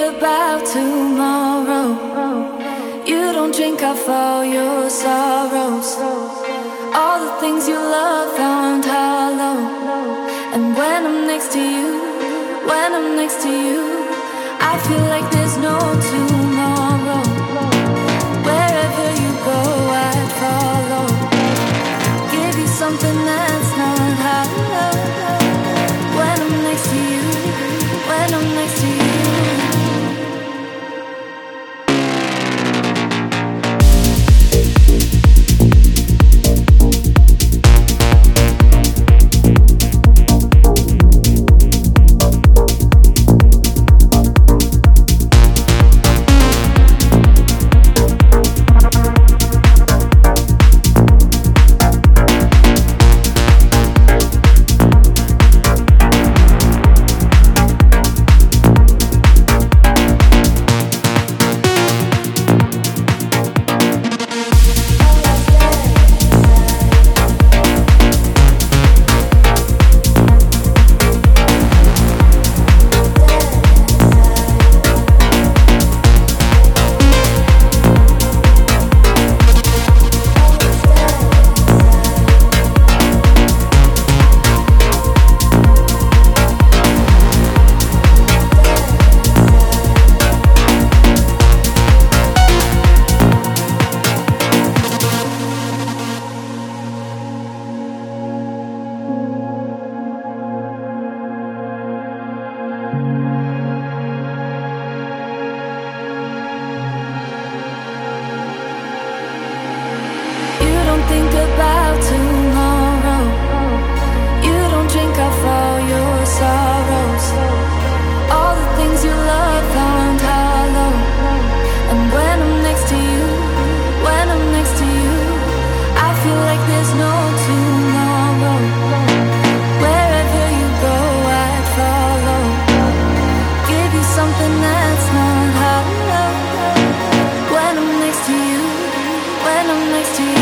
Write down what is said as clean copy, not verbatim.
about tomorrow. You don't drink off all your sorrows. All the things you love aren't hollow. And when I'm next to you, when I'm next to you, I feel like there's no tomorrow. Wherever you go, I'd follow. Give you something that's not hollow. When I'm next to you, when I'm next to you. Think about tomorrow. You don't drink off all your sorrows. All the things you love aren't hollow. And when I'm next to you, when I'm next to you, I feel like there's no tomorrow. Wherever you go, I'd follow. Give you something that's not hollow. When I'm next to you, when I'm next to you.